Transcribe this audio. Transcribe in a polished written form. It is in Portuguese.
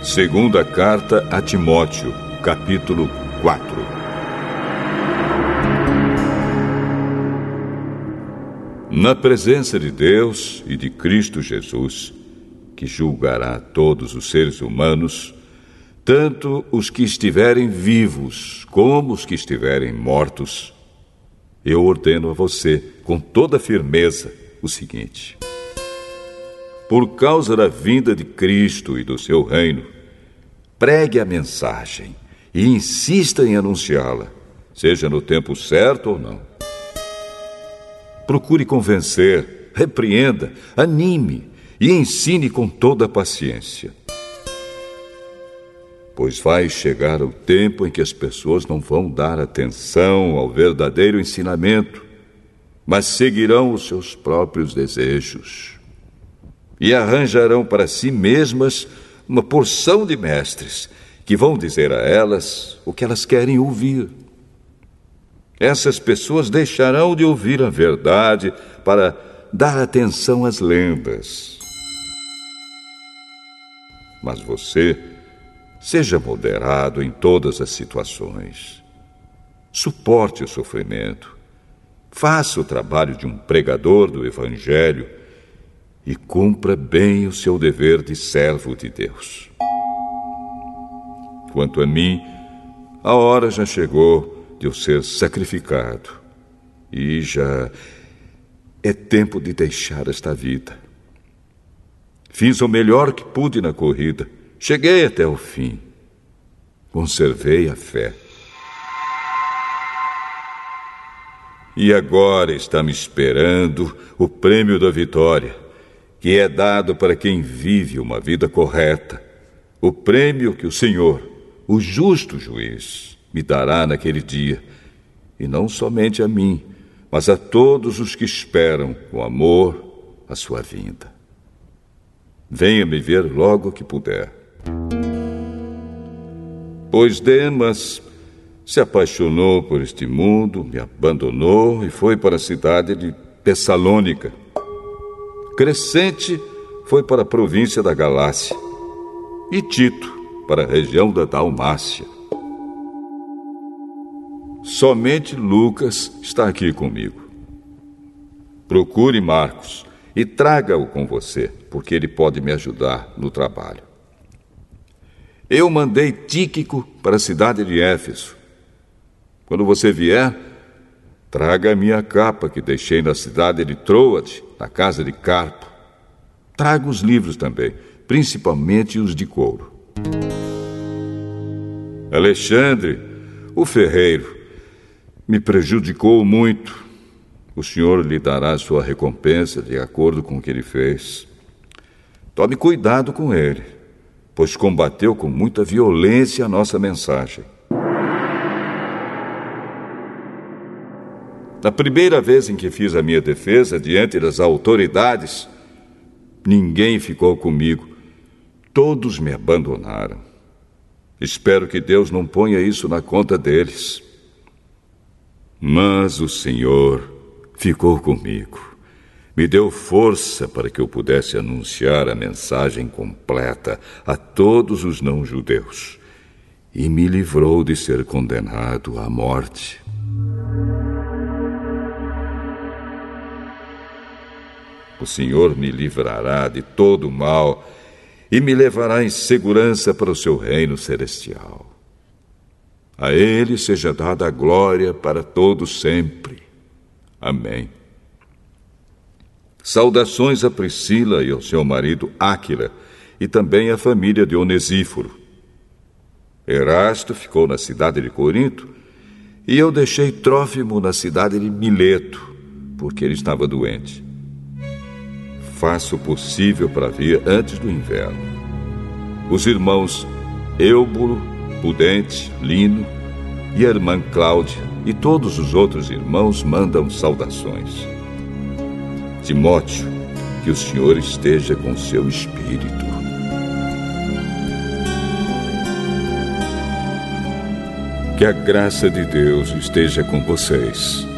Segunda carta a Timóteo, capítulo 4. Na presença de Deus e de Cristo Jesus, que julgará todos os seres humanos, tanto os que estiverem vivos como os que estiverem mortos, eu ordeno a você, com toda firmeza, o seguinte: por causa da vinda de Cristo e do seu reino, pregue a mensagem e insista em anunciá-la, seja no tempo certo ou não. Procure convencer, repreenda, anime e ensine com toda a paciência. Pois vai chegar o tempo em que as pessoas não vão dar atenção ao verdadeiro ensinamento, mas seguirão os seus próprios desejos e arranjarão para si mesmas uma porção de mestres que vão dizer a elas o que elas querem ouvir. Essas pessoas deixarão de ouvir a verdade para dar atenção às lendas. Mas você, seja moderado em todas as situações. Suporte o sofrimento. Faça o trabalho de um pregador do Evangelho e cumpra bem o seu dever de servo de Deus. Quanto a mim, a hora já chegou de eu ser sacrificado e já é tempo de deixar esta vida. Fiz o melhor que pude na corrida, cheguei até o fim, conservei a fé. E agora está me esperando o prêmio da vitória, que é dado para quem vive uma vida correta, o prêmio que o Senhor, o justo juiz, me dará naquele dia, e não somente a mim, mas a todos os que esperam com amor a sua vinda. Venha me ver logo que puder. Pois Demas se apaixonou por este mundo, me abandonou e foi para a cidade de Tessalônica. Crescente foi para a província da Galácia e Tito para a região da Dalmácia. Somente Lucas está aqui comigo. Procure Marcos e traga-o com você, porque ele pode me ajudar no trabalho. Eu mandei Tíquico para a cidade de Éfeso. Quando você vier, traga a minha capa que deixei na cidade de Troade, na casa de Carpo. Traga os livros também, principalmente os de couro. Alexandre, o ferreiro, me prejudicou muito. O Senhor lhe dará sua recompensa de acordo com o que ele fez. Tome cuidado com ele, pois combateu com muita violência a nossa mensagem. Na primeira vez em que fiz a minha defesa diante das autoridades, ninguém ficou comigo. Todos me abandonaram. Espero que Deus não ponha isso na conta deles. Mas o Senhor ficou comigo. Me deu força para que eu pudesse anunciar a mensagem completa a todos os não-judeus e me livrou de ser condenado à morte. O Senhor me livrará de todo o mal e me levará em segurança para o seu reino celestial. A Ele seja dada a glória para todos sempre. Amém. Saudações a Priscila e ao seu marido Áquila, e também à família de Onesíforo. Erasto ficou na cidade de Corinto, e eu deixei Trófimo na cidade de Mileto, porque ele estava doente. Faço o possível para vir antes do inverno. Os irmãos Eúbulo, Pudente, Lino e a irmã Cláudia e todos os outros irmãos mandam saudações. Timóteo, que o Senhor esteja com seu espírito. Que a graça de Deus esteja com vocês.